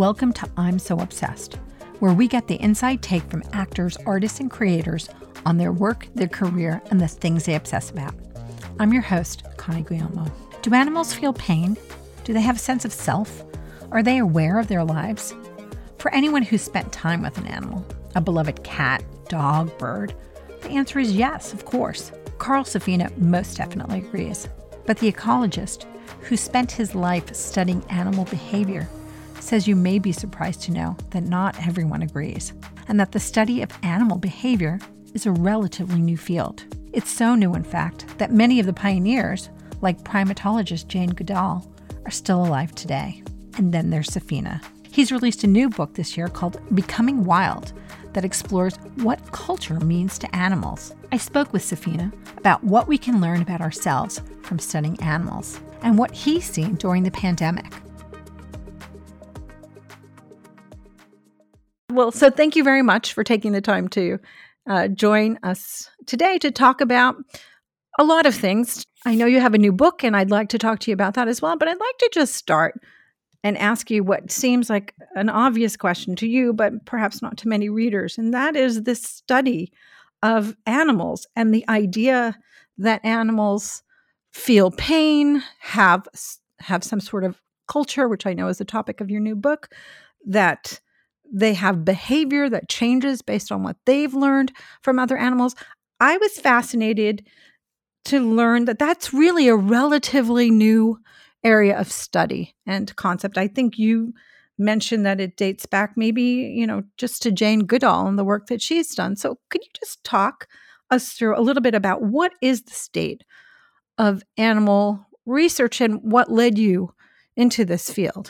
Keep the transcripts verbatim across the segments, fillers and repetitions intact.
Welcome to I'm So Obsessed, where we get the inside take from actors, artists, and creators on their work, their career, and the things they obsess about. I'm your host, Connie Guillermo. Do animals feel pain? Do they have a sense of self? Are they aware of their lives? For anyone who's spent time with an animal, a beloved cat, dog, bird, the answer is yes, of course. Carl Safina most definitely agrees. But the ecologist, who spent his life studying animal behavior, says you may be surprised to know that not everyone agrees, and that the study of animal behavior is a relatively new field. It's so new, in fact, that many of the pioneers, like primatologist Jane Goodall, are still alive today. And then there's Safina. He's released a new book this year called Becoming Wild that explores what culture means to animals. I spoke with Safina about what we can learn about ourselves from studying animals and what he's seen during the pandemic. Well, so thank you very much for taking the time to uh, join us today to talk about a lot of things. I know you have a new book, and I'd like to talk to you about that as well, but I'd like to just start and ask you what seems like an obvious question to you, but perhaps not to many readers, and that is this study of animals and the idea that animals feel pain, have have some sort of culture, which I know is the topic of your new book, that they have behavior that changes based on what they've learned from other animals. I was fascinated to learn that that's really a relatively new area of study and concept. I think you mentioned that it dates back maybe, you know, just to Jane Goodall and the work that she's done. So could you just talk us through a little bit about what is the state of animal research and what led you into this field?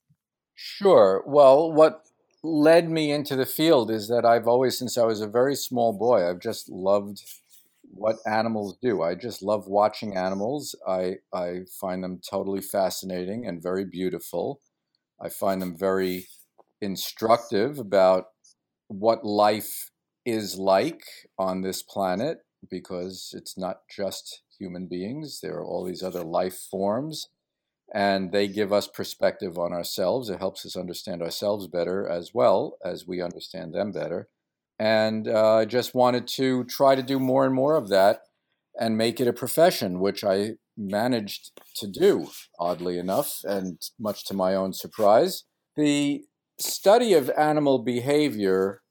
Sure. Well, what led me into the field is that I've always, since I was a very small boy, I've just loved what animals do. I just love watching animals. I I find them totally fascinating and very beautiful. I find them very instructive about what life is like on this planet, because it's not just human beings. There are all these other life forms, and they give us perspective on ourselves. It helps us understand ourselves better as well as we understand them better. And uh, I just wanted to try to do more and more of that and make it a profession, which I managed to do, oddly enough, and much to my own surprise. The study of animal behavior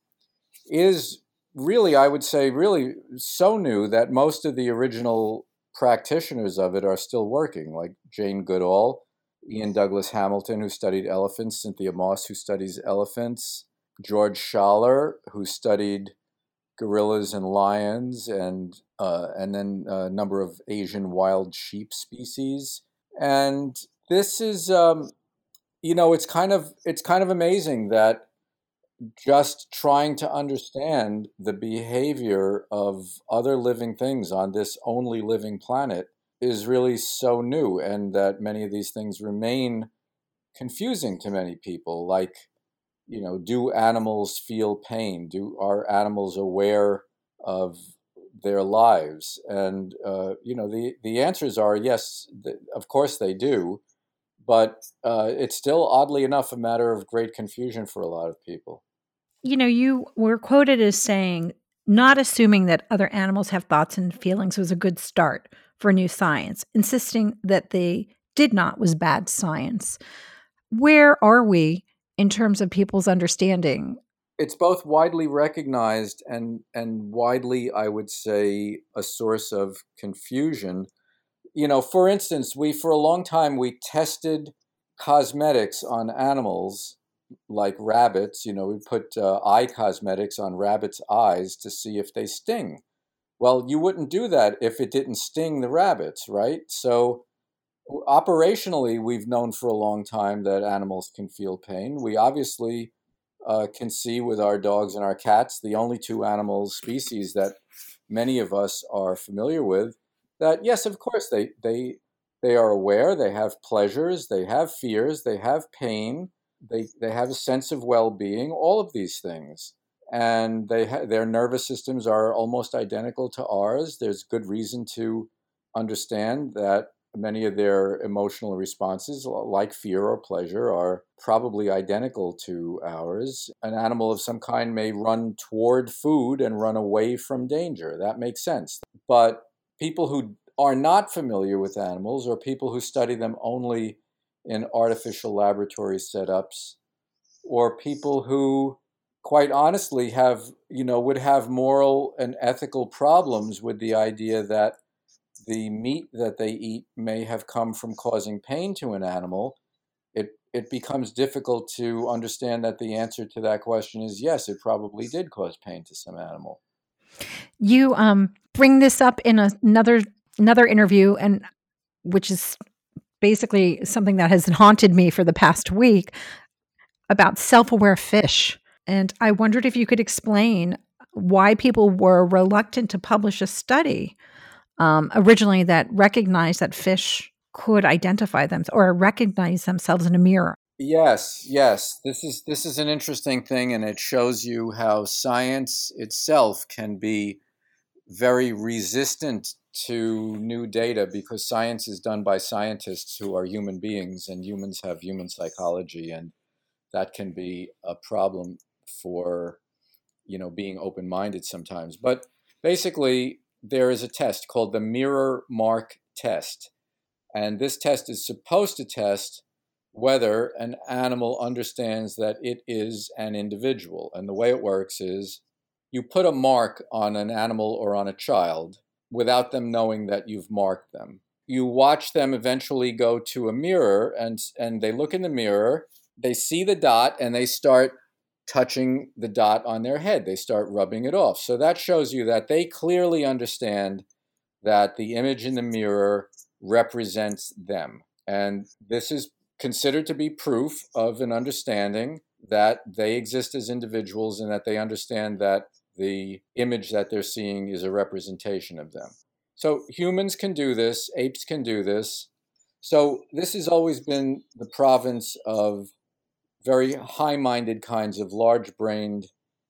is really, I would say, really so new that most of the original practitioners of it are still working, like Jane Goodall, Ian Douglas Hamilton, who studied elephants, Cynthia Moss, who studies elephants, George Schaller, who studied gorillas and lions, and uh, and then a number of Asian wild sheep species. And this is, um, you know, it's kind of it's kind of amazing that just trying to understand the behavior of other living things on this only living planet is really so new, and that many of these things remain confusing to many people. Like, you know, do animals feel pain? Do are animals aware of their lives? And uh, you know, the the answers are yes. Th- of course they do, but uh, it's still, oddly enough, a matter of great confusion for a lot of people. You know, you were quoted as saying, not assuming that other animals have thoughts and feelings was a good start for new science. Insisting that they did not was bad science. Where are we in terms of people's understanding? It's both widely recognized and and widely, I would say, a source of confusion. You know, for instance, we for a long time we tested cosmetics on animals like rabbits. You know, we put uh, eye cosmetics on rabbits' eyes to see if they sting. Well, you wouldn't do that if it didn't sting the rabbits, right? So operationally, we've known for a long time that animals can feel pain. We obviously uh, can see with our dogs and our cats, the only two animal species that many of us are familiar with, that yes, of course, they they they are aware, they have pleasures, they have fears, they have pain, they they have a sense of well-being, all of these things. And they ha- their nervous systems are almost identical to ours. There's good reason to understand that many of their emotional responses, like fear or pleasure, are probably identical to ours. An animal of some kind may run toward food and run away from danger. That makes sense. But people who are not familiar with animals, or people who study them only in artificial laboratory setups, or people who quite honestly have, you know, would have moral and ethical problems with the idea that the meat that they eat may have come from causing pain to an animal, it it becomes difficult to understand that the answer to that question is yes, it probably did cause pain to some animal. You um, bring this up in a, another another interview, and which is basically something that has haunted me for the past week about self-aware fish. And I wondered if you could explain why people were reluctant to publish a study um, originally that recognized that fish could identify them or recognize themselves in a mirror. Yes, yes. This is this is an interesting thing, and it shows you how science itself can be very resistant to new data, because science is done by scientists who are human beings, and humans have human psychology, and that can be a problem for, you know, being open-minded sometimes. But basically, there is a test called the mirror mark test, and this test is supposed to test whether an animal understands that it is an individual. And the way it works is you put a mark on an animal or on a child without them knowing that you've marked them. You watch them eventually go to a mirror, and, and they look in the mirror, they see the dot, and they start touching the dot on their head. They start rubbing it off. So that shows you that they clearly understand that the image in the mirror represents them. And this is considered to be proof of an understanding that they exist as individuals, and that they understand that the image that they're seeing is a representation of them. So humans can do this, apes can do this. So this has always been the province of very high-minded kinds of large-brained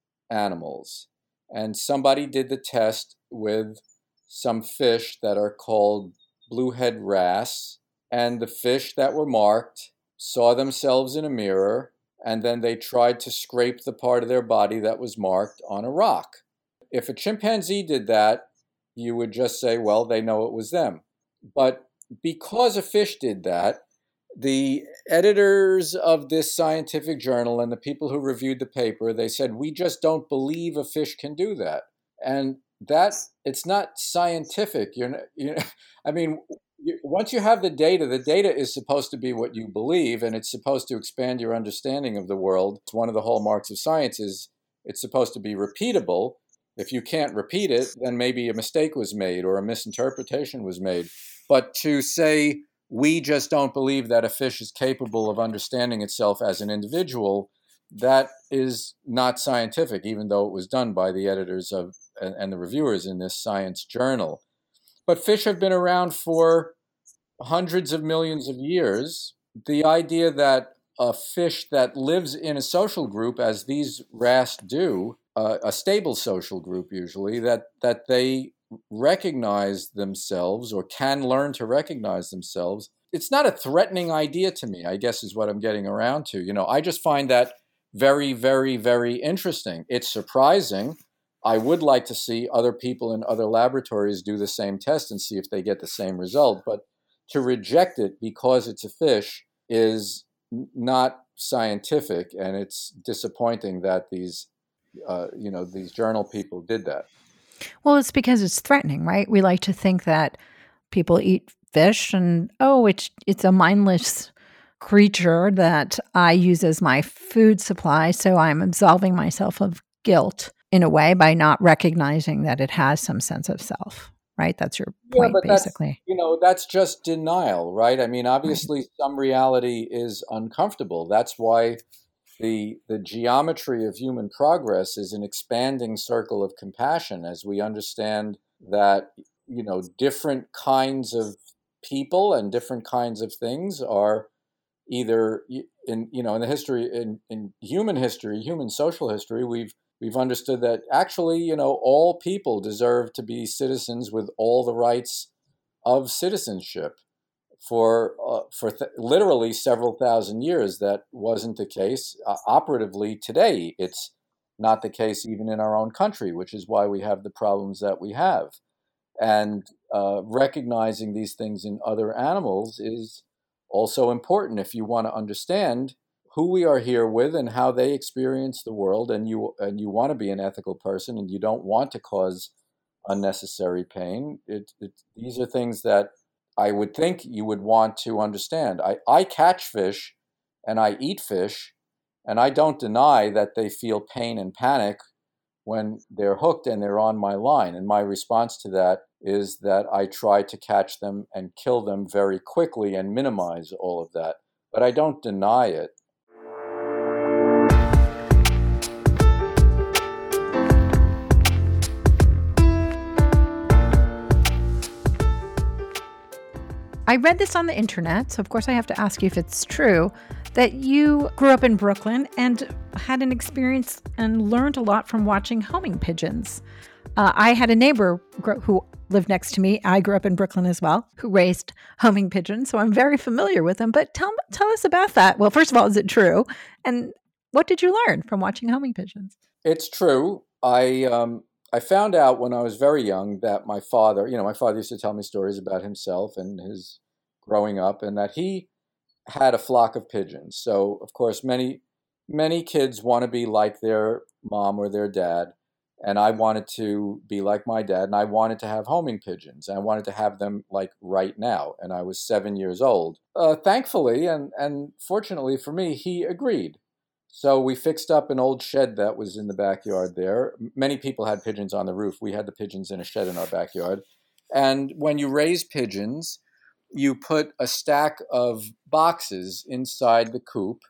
animals. And somebody did the test with some fish that are called bluehead wrasse, and the fish that were marked saw themselves in a mirror, and then they tried to scrape the part of their body that was marked on a rock. If a chimpanzee did that, you would just say, well, they know it was them. But because a fish did that, the editors of this scientific journal and the people who reviewed the paper, they said, we just don't believe a fish can do that. And that, it's not scientific. You're not, you know, I mean, you, once you have the data, the data is supposed to be what you believe, and it's supposed to expand your understanding of the world. It's one of the hallmarks of science is it's supposed to be repeatable. If you can't repeat it, then maybe a mistake was made or a misinterpretation was made. But to say, we just don't believe that a fish is capable of understanding itself as an individual, that is not scientific, even though it was done by the editors of and, and the reviewers in this science journal. But fish have been around for hundreds of millions of years. The idea that a fish that lives in a social group, as these wrasse do, uh, a stable social group usually, that, that they recognize themselves or can learn to recognize themselves, it's not a threatening idea to me, I guess is what I'm getting around to. You know, I just find that very, very, very interesting. It's surprising. I would like to see other people in other laboratories do the same test and see if they get the same result. But to reject it because it's a fish is not scientific, and it's disappointing that these, uh, you know, these journal people did that. Well, it's because it's threatening, right? We like to think that people eat fish and, oh, it's it's a mindless creature that I use as my food supply, so I'm absolving myself of guilt in a way by not recognizing that it has some sense of self, right? That's your point, yeah, but basically. That's, you know, that's just denial, right? I mean, obviously, right. Some reality is uncomfortable. That's why the the geometry of human progress is an expanding circle of compassion, as we understand that, you know, different kinds of people and different kinds of things are either in, you know, in the history, in, in human history, human social history, we've we've understood that actually, you know, all people deserve to be citizens with all the rights of citizenship. for uh, for th- literally several thousand years, that wasn't the case. Uh, operatively today, it's not the case even in our own country, which is why we have the problems that we have. And uh, recognizing these things in other animals is also important if you want to understand who we are here with and how they experience the world. And you and you want to be an ethical person, and you don't want to cause unnecessary pain. It, it, these are things that I would think you would want to understand. I, I catch fish and I eat fish, and I don't deny that they feel pain and panic when they're hooked and they're on my line. And my response to that is that I try to catch them and kill them very quickly and minimize all of that. But I don't deny it. I read this on the internet, so of course I have to ask you if it's true, that you grew up in Brooklyn and had an experience and learned a lot from watching homing pigeons. Uh, I had a neighbor who lived next to me. I grew up in Brooklyn as well, who raised homing pigeons, so I'm very familiar with them. But tell tell us about that. Well, first of all, is it true? And what did you learn from watching homing pigeons? It's true. I um, I found out when I was very young that my father, you know, my father used to tell me stories about himself and his growing up, and that he had a flock of pigeons. So, of course, many many kids want to be like their mom or their dad, and I wanted to be like my dad, and I wanted to have homing pigeons, and I wanted to have them like right now, and I was seven years old. Uh, thankfully, and and fortunately for me, he agreed. So we fixed up an old shed that was in the backyard there. Many people had pigeons on the roof. We had the pigeons in a shed in our backyard. And when you raise pigeons, you put a stack of boxes inside the coop,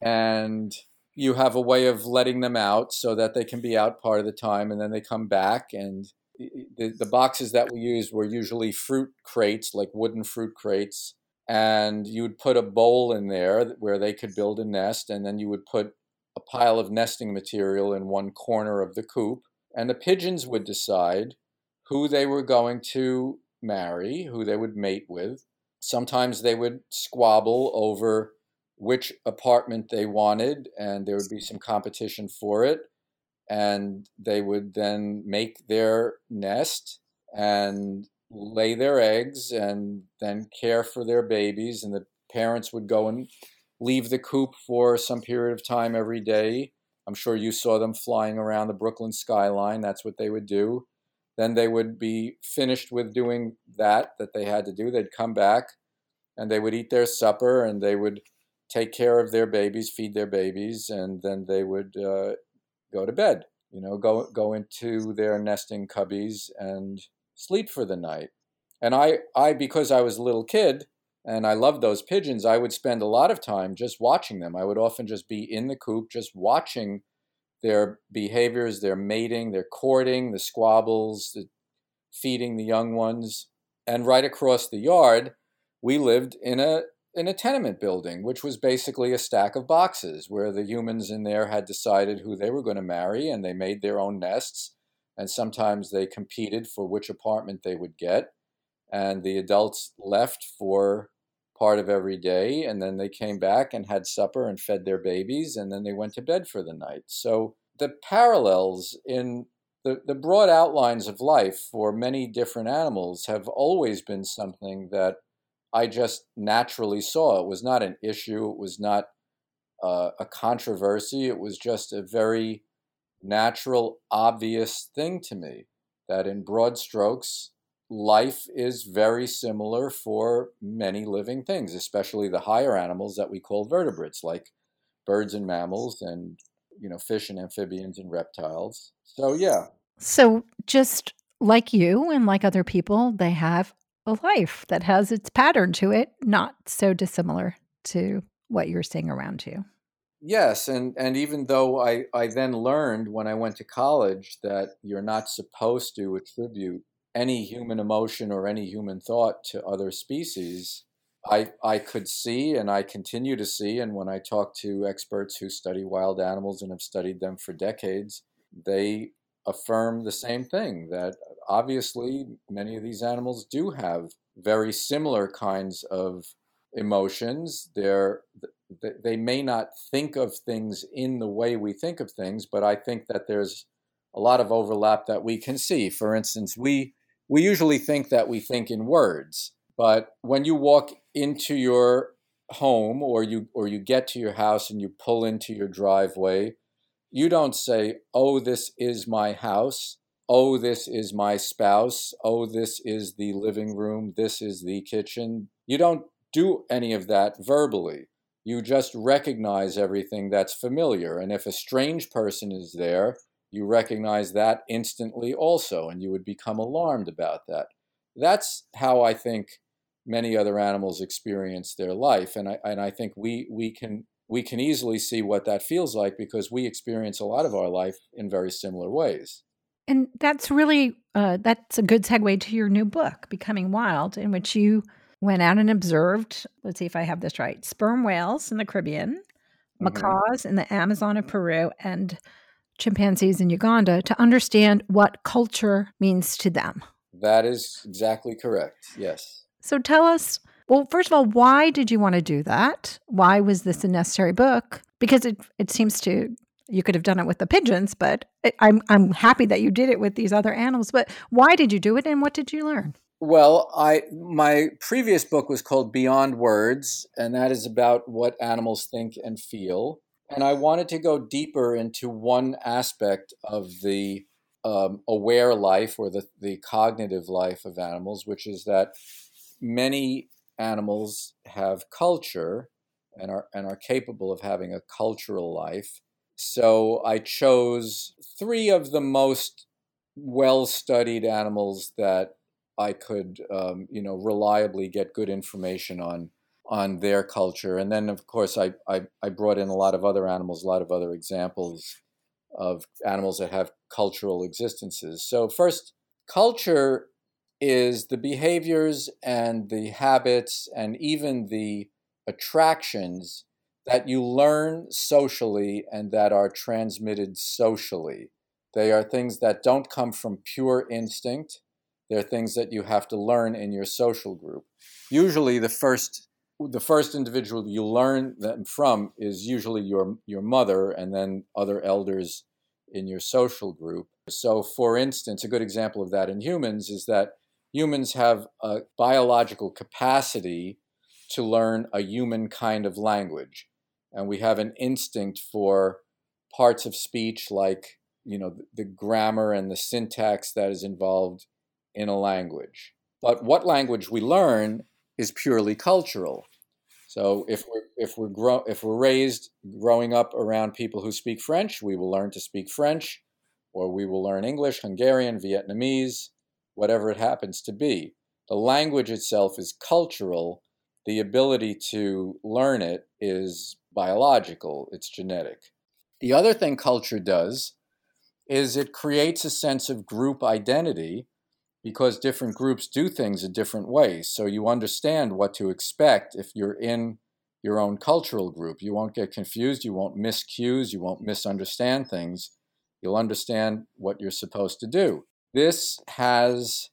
and you have a way of letting them out so that they can be out part of the time, and then they come back. And the, the boxes that we used were usually fruit crates, like wooden fruit crates, and you would put a bowl in there where they could build a nest, and then you would put a pile of nesting material in one corner of the coop, and the pigeons would decide who they were going to marry, who they would mate with. Sometimes they would squabble over which apartment they wanted, and there would be some competition for it. And they would then make their nest and lay their eggs and then care for their babies. And the parents would go and leave the coop for some period of time every day. I'm sure you saw them flying around the Brooklyn skyline. That's what they would do. Then they would be finished with doing that, that they had to do. They'd come back and they would eat their supper, and they would take care of their babies, feed their babies, and then they would uh, go to bed, you know, go go into their nesting cubbies and sleep for the night. And I, I because I was a little kid and I loved those pigeons, I would spend a lot of time just watching them. I would often just be in the coop, just watching their behaviors, their mating, their courting, the squabbles, the feeding the young ones. And right across the yard, we lived in a in a tenement building, which was basically a stack of boxes where the humans in there had decided who they were going to marry, and they made their own nests. And sometimes they competed for which apartment they would get. And the adults left for part of every day, and then they came back and had supper and fed their babies, and then they went to bed for the night. So the parallels in the, the broad outlines of life for many different animals have always been something that I just naturally saw. It was not an issue. It was not uh, a controversy. It was just a very natural, obvious thing to me that in broad strokes, life is very similar for many living things, especially the higher animals that we call vertebrates, like birds and mammals and, you know, fish and amphibians and reptiles. So, yeah. So just like you and like other people, they have a life that has its pattern to it, not so dissimilar to what you're seeing around you. Yes, and, and even though I, I then learned when I went to college that you're not supposed to attribute any human emotion or any human thought to other species, I, I could see and I continue to see, and when I talk to experts who study wild animals and have studied them for decades, they affirm the same thing, that obviously many of these animals do have very similar kinds of emotions. They're, they may not think of things in the way we think of things, but I think that there's a lot of overlap that we can see. For instance, we we usually think that we think in words, but when you walk into your home or you or you get to your house and you pull into your driveway, you don't say, "Oh, this is my house. Oh, this is my spouse. Oh, this is the living room. This is the kitchen." You don't do any of that verbally. You just recognize everything that's familiar. And if a strange person is there, you recognize that instantly also, and you would become alarmed about that. That's how I think many other animals experience their life. And I, and I think we, we can we can easily see what that feels like because we experience a lot of our life in very similar ways. And that's really uh, that's a good segue to your new book, Becoming Wild, in which you went out and observed, let's see if I have this right, sperm whales in the Caribbean, Mm-hmm. macaws in the Amazon of Peru, and chimpanzees in Uganda to understand what culture means to them. That is exactly correct. Yes. So tell us, well, first of all, why did you want to do that? Why was this a necessary book? Because it it seems to you could have done it with the pigeons, but it, I'm I'm happy that you did it with these other animals. But why did you do it, and what did you learn? Well, I my previous book was called Beyond Words, and that is about what animals think and feel. And I wanted to go deeper into one aspect of the um, aware life or the, the cognitive life of animals, which is that many animals have culture and are and are capable of having a cultural life. So I chose three of the most well-studied animals that I could, um, you know, reliably get good information on on their culture. And then, of course, I, I I brought in a lot of other animals, a lot of other examples of animals that have cultural existences. So first, culture is the behaviors and the habits and even the attractions that you learn socially and that are transmitted socially. They are things that don't come from pure instinct. They're things that you have to learn in your social group. Usually the first the first individual you learn them from is usually your your mother and then other elders in your social group. So for instance, a good example of that in humans is that humans have a biological capacity to learn a human kind of language. And we have an instinct for parts of speech like, you know, the, the grammar and the syntax that is involved in a language. But what language we learn is purely cultural. So if we're if we're grow, if we're raised growing up around people who speak French, we will learn to speak French, or we will learn English, Hungarian, Vietnamese, whatever it happens to be. The language itself is cultural. The ability to learn it is biological. It's genetic. The other thing culture does is it creates a sense of group identity because different groups do things in different ways. So you understand what to expect if you're in your own cultural group. You won't get confused. You won't miss cues. You won't misunderstand things. You'll understand what you're supposed to do. This has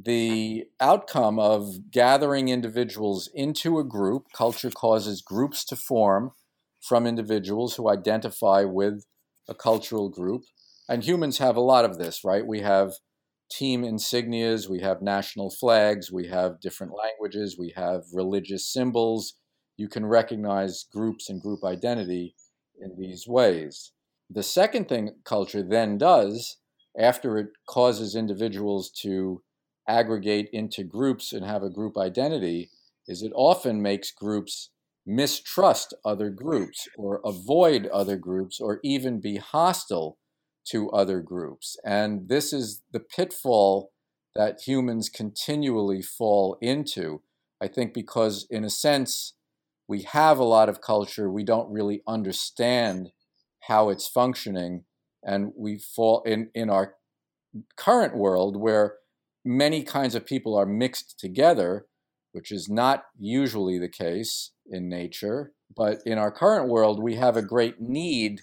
the outcome of gathering individuals into a group. Culture causes groups to form from individuals who identify with a cultural group. And humans have a lot of this, right? We have team insignias, we have national flags, we have different languages, we have religious symbols. You can recognize groups and group identity in these ways. The second thing culture then does, after it causes individuals to aggregate into groups and have a group identity, is it often makes groups mistrust other groups or avoid other groups or even be hostile to other groups. And this is the pitfall that humans continually fall into. I think because, in a sense, we have a lot of culture, we don't really understand how it's functioning. And we fall in, in our current world where many kinds of people are mixed together, which is not usually the case in nature. But in our current world, we have a great need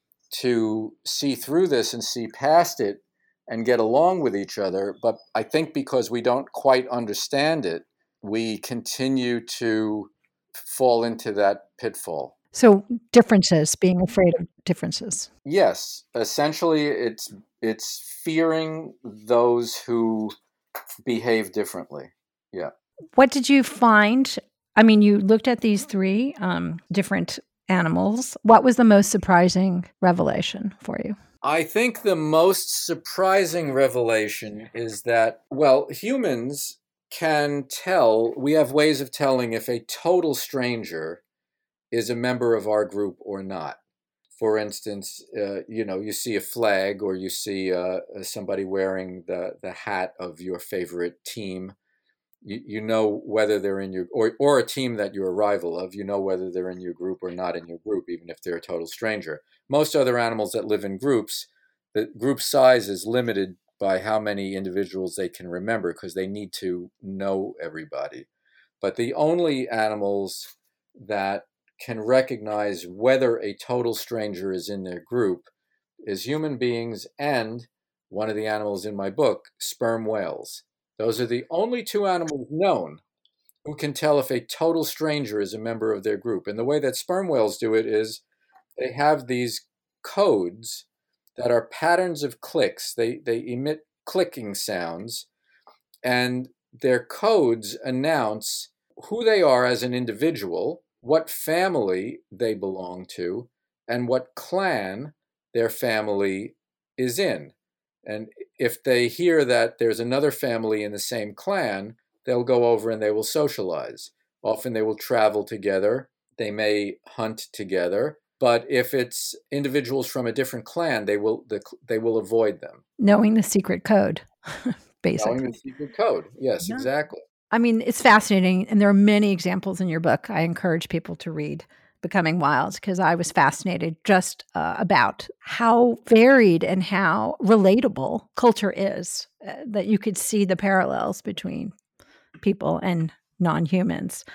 to see through this and see past it and get along with each other. But I think because we don't quite understand it, we continue to fall into that pitfall. So differences, being afraid of differences. Yes, essentially it's it's fearing those who behave differently. Yeah. What did you find? I mean, you looked at these three um, different animals. What was the most surprising revelation for you? I think the most surprising revelation is that, well, humans can tell, we have ways of telling if a total stranger is a member of our group or not. For instance, uh, you know, you see a flag or you see uh, somebody wearing the, the hat of your favorite team. You, you know whether they're in your, or, or a team that you're a rival of, you know whether they're in your group or not in your group, even if they're a total stranger. Most other animals that live in groups, the group size is limited by how many individuals they can remember because they need to know everybody. But the only animals that can recognize whether a total stranger is in their group is human beings and one of the animals in my book, sperm whales. Those are the only two animals known who can tell if a total stranger is a member of their group. And the way that sperm whales do it is they have these codes that are patterns of clicks. They, they emit clicking sounds, and their codes announce who they are as an individual, what family they belong to, and what clan their family is in. And if they hear that there's another family in the same clan, they'll go over and they will socialize. Often they will travel together. They may hunt together. But if it's individuals from a different clan, they will the, they will avoid them. Knowing the secret code, basically. Knowing the secret code. Yes, Yeah. exactly. I mean, it's fascinating. And there are many examples in your book. I encourage people to read Becoming Wild because I was fascinated just uh, about how varied and how relatable culture is, uh, that you could see the parallels between people and non-humans.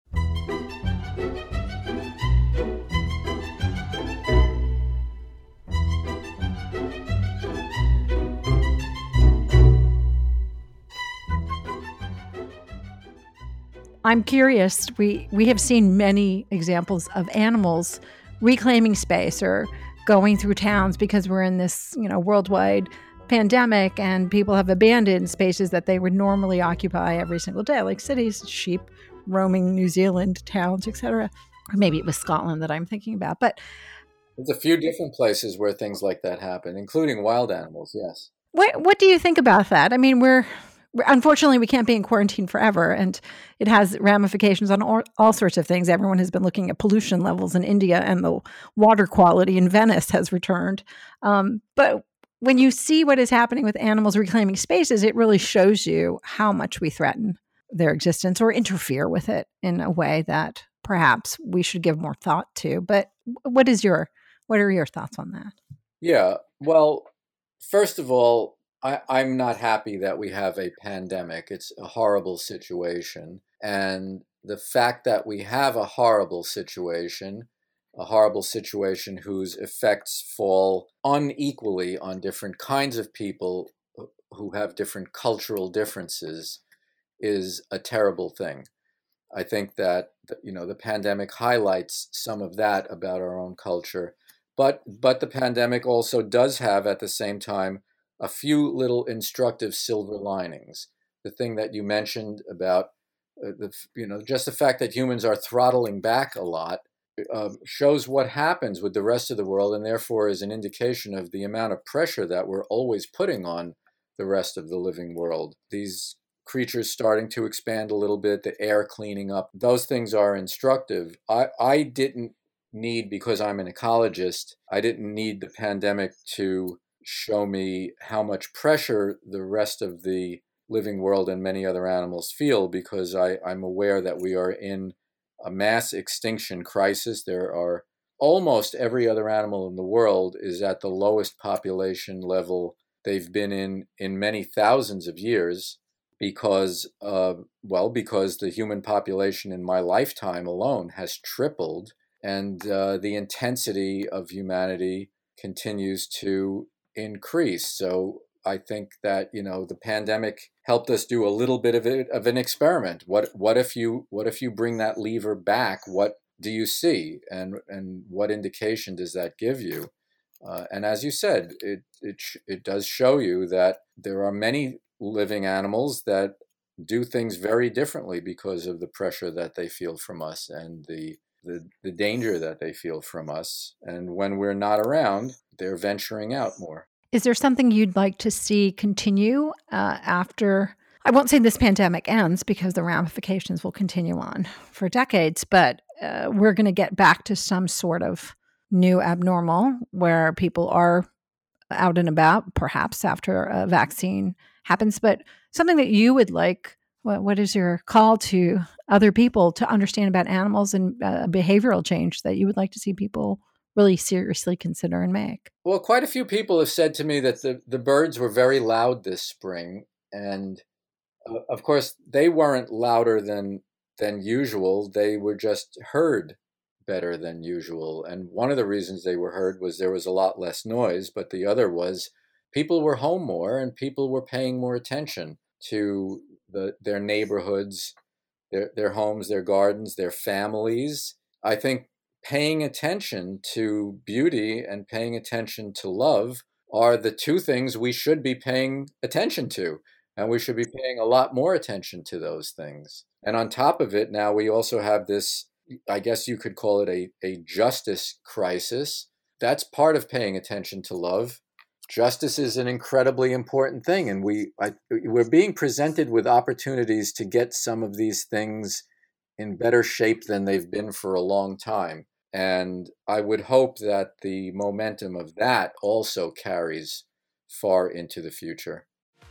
I'm curious, we, we have seen many examples of animals reclaiming space or going through towns because we're in this, you know, worldwide pandemic and people have abandoned spaces that they would normally occupy every single day, like cities, sheep roaming New Zealand, towns, et cetera. Or maybe it was Scotland that I'm thinking about. But there's a few different places where things like that happen, including wild animals, yes. What, what do you think about that? I mean, we're unfortunately, we can't be in quarantine forever, and it has ramifications on all, all sorts of things. Everyone has been looking at pollution levels in India, and the water quality in Venice has returned. Um, but when you see what is happening with animals reclaiming spaces, it really shows you how much we threaten their existence or interfere with it in a way that perhaps we should give more thought to. But what is your what are your thoughts on that? Yeah, well, first of all, I, I'm not happy that we have a pandemic. It's a horrible situation. And the fact that we have a horrible situation, a horrible situation whose effects fall unequally on different kinds of people who have different cultural differences, is a terrible thing. I think that, you know, the pandemic highlights some of that about our own culture. But but the pandemic also does have, at the same time, a few little instructive silver linings. The thing that you mentioned about uh, the you know just the fact that humans are throttling back a lot um, shows what happens with the rest of the world, and therefore is an indication of the amount of pressure that we're always putting on the rest of the living world. These creatures starting to expand a little bit, the air cleaning up, those things are instructive. I, I didn't need, because I'm an ecologist, I didn't need the pandemic to show me how much pressure the rest of the living world and many other animals feel, because I, I'm aware that we are in a mass extinction crisis. There are almost every other animal in the world is at the lowest population level they've been in in many thousands of years, because, uh, well, because the human population in my lifetime alone has tripled, and uh, the intensity of humanity continues to increase. So I think that, you know, the pandemic helped us do a little bit of it, of an experiment. What what if you what if you bring that lever back? What do you see, and and what indication does that give you? Uh, and as you said, it it it does show you that there are many living animals that do things very differently because of the pressure that they feel from us, and the the, the danger that they feel from us. And when we're not around, they're venturing out more. Is there something you'd like to see continue uh, after? I won't say this pandemic ends because the ramifications will continue on for decades, but uh, we're going to get back to some sort of new abnormal where people are out and about, perhaps after a vaccine happens. But something that you would like, what, what is your call to other people to understand about animals and uh, behavioral change that you would like to see people really seriously consider and make? Well, quite a few people have said to me that the, the birds were very loud this spring. And uh, of course, they weren't louder than than usual. They were just heard better than usual. And one of the reasons they were heard was there was a lot less noise, but the other was people were home more and people were paying more attention to the their neighborhoods, their their homes, their gardens, their families. I think paying attention to beauty and paying attention to love are the two things we should be paying attention to. And we should be paying a lot more attention to those things. And on top of it, now we also have this, I guess you could call it a, a justice crisis. That's part of paying attention to love. Justice is an incredibly important thing. And we, I, we're being presented with opportunities to get some of these things in better shape than they've been for a long time. And I would hope that the momentum of that also carries far into the future.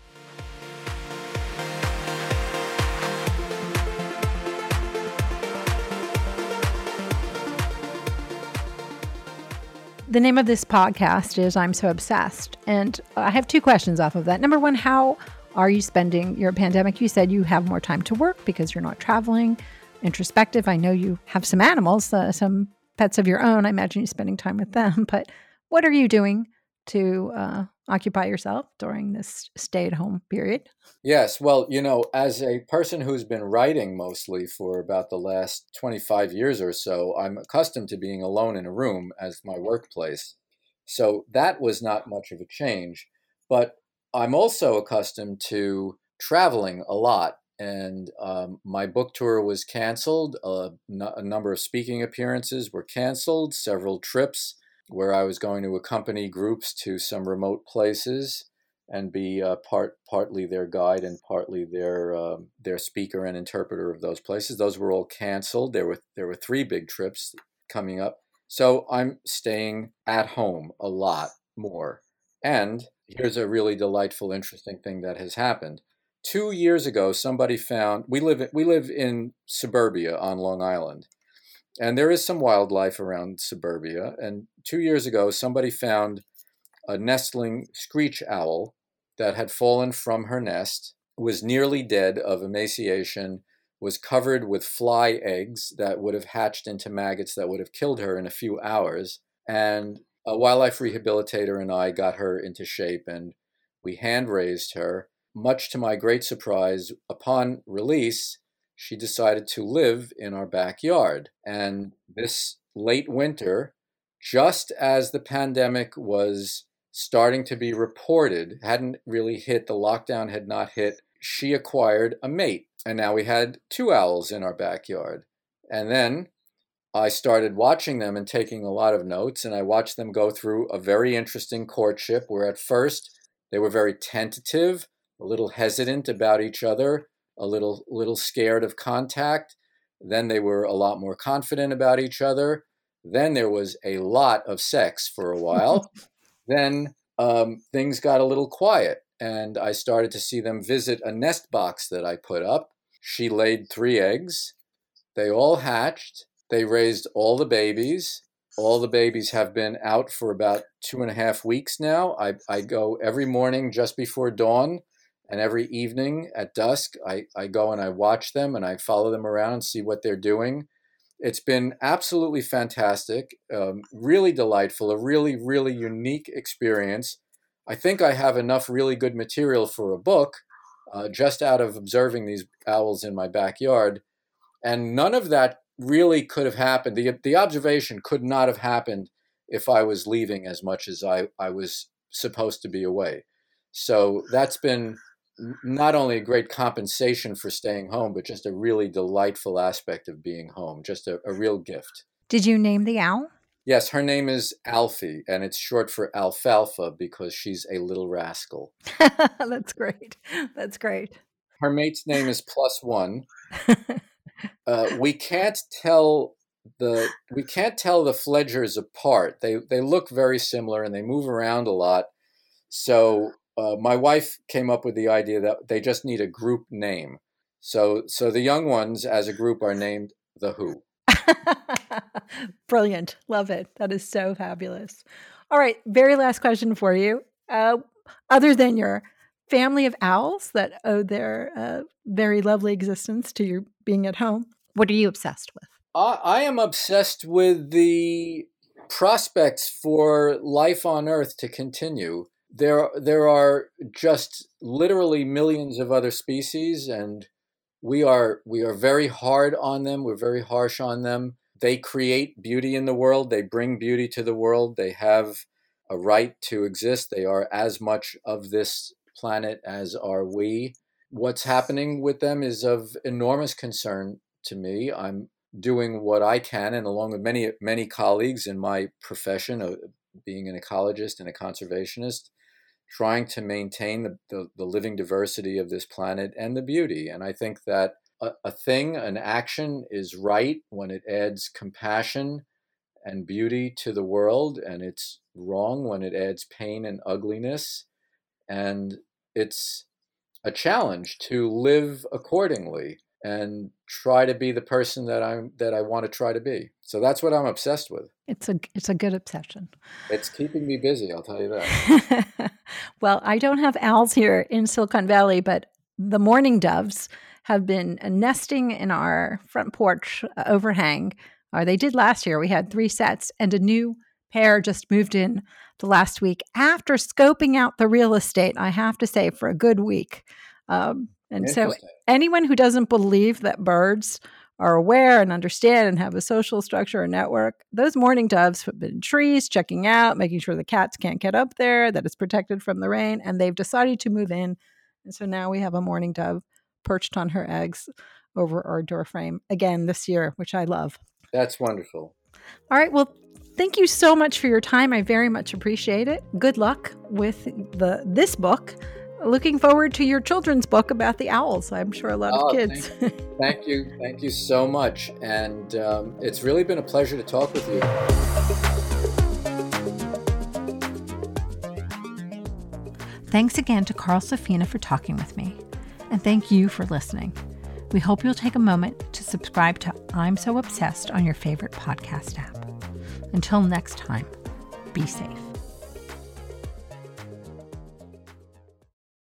The name of this podcast is I'm So Obsessed. And I have two questions off of that. Number one, how are you spending your pandemic? You said you have more time to work because you're not traveling. Introspective. I know you have some animals, uh, some pets of your own. I imagine you're spending time with them. But what are you doing to uh, occupy yourself during this stay-at-home period? Yes. Well, you know, as a person who's been writing mostly for about the last twenty-five years or so, I'm accustomed to being alone in a room as my workplace. So that was not much of a change. But I'm also accustomed to traveling a lot. And um, my book tour was canceled. Uh, n- a number of speaking appearances were canceled, several trips where I was going to accompany groups to some remote places and be uh, part partly their guide and partly their uh, their speaker and interpreter of those places. Those were all canceled. There were there were three big trips coming up. So I'm staying at home a lot more. And here's a really delightful, interesting thing that has happened. Two years ago, somebody found we live we live in suburbia on Long Island, and there is some wildlife around suburbia. And two years ago, somebody found a nestling screech owl that had fallen from her nest, was nearly dead of emaciation, was covered with fly eggs that would have hatched into maggots that would have killed her in a few hours. And a wildlife rehabilitator and I got her into shape, and we hand raised her. Much to my great surprise, upon release, she decided to live in our backyard. And this late winter, just as the pandemic was starting to be reported, hadn't really hit, the lockdown had not hit, she acquired a mate. And now we had two owls in our backyard. And then I started watching them and taking a lot of notes, and I watched them go through a very interesting courtship where at first they were very tentative, a little hesitant about each other, a little little scared of contact. Then they were a lot more confident about each other. Then there was a lot of sex for a while. Then um, things got a little quiet, and I started to see them visit a nest box that I put up. She laid three eggs. They all hatched. They raised all the babies. All the babies have been out for about two and a half weeks now. I, I go every morning just before dawn, and every evening at dusk, I, I go and I watch them and I follow them around and see what they're doing. It's been absolutely fantastic, um, really delightful, a really, really unique experience. I think I have enough really good material for a book uh, just out of observing these owls in my backyard. And none of that really could have happened. The, the observation could not have happened if I was leaving as much as I, I was supposed to be away. So that's been not only a great compensation for staying home, but just a really delightful aspect of being home, just a, a real gift. Did you name the owl? Yes, her name is Alfie, and it's short for alfalfa because she's a little rascal. That's great. That's great. Her mate's name is Plus One. uh, we can't tell the we can't tell the fledgers apart. They they look very similar and they move around a lot. So uh, my wife came up with the idea that they just need a group name. So so the young ones as a group are named the Who. Brilliant. Love it. That is so fabulous. All right. Very last question for you. Uh, other than your family of owls that owe their uh, very lovely existence to your being at home, what are you obsessed with? I, I am obsessed with the prospects for life on Earth to continue. There, there are just literally millions of other species, and we are we are very hard on them. We're very harsh on them. They create beauty in the world. They bring beauty to the world. They have a right to exist. They are as much of this planet as are we. What's happening with them is of enormous concern to me. I'm doing what I can, and along with many, many colleagues in my profession of being an ecologist and a conservationist, trying to maintain the, the, the living diversity of this planet and the beauty. And I think that a, a thing, an action is right when it adds compassion and beauty to the world, and it's wrong when it adds pain and ugliness. And it's a challenge to live accordingly and try to be the person that I'm that I want to try to be. So that's what I'm obsessed with. It's a it's a good obsession. It's keeping me busy, I'll tell you that. Well, I don't have owls here in Silicon Valley, but the mourning doves have been nesting in our front porch overhang. Or they did last year. We had three sets, and a new pair just moved in the last week after scoping out the real estate, I have to say, for a good week. Um, and so anyone who doesn't believe that birds are aware and understand and have a social structure or network, those mourning doves have been in trees, checking out, making sure the cats can't get up there, that it's protected from the rain, and they've decided to move in. And so now we have a mourning dove perched on her eggs over our door frame again this year, which I love. That's wonderful. All right. Well, thank you so much for your time. I very much appreciate it. Good luck with the this book. Looking forward to your children's book about the owls. I'm sure a lot oh, of kids. Thank, thank you. Thank you so much. And um, it's really been a pleasure to talk with you. Thanks again to Carl Safina for talking with me. And thank you for listening. We hope you'll take a moment to subscribe to I'm So Obsessed on your favorite podcast app. Until next time, be safe.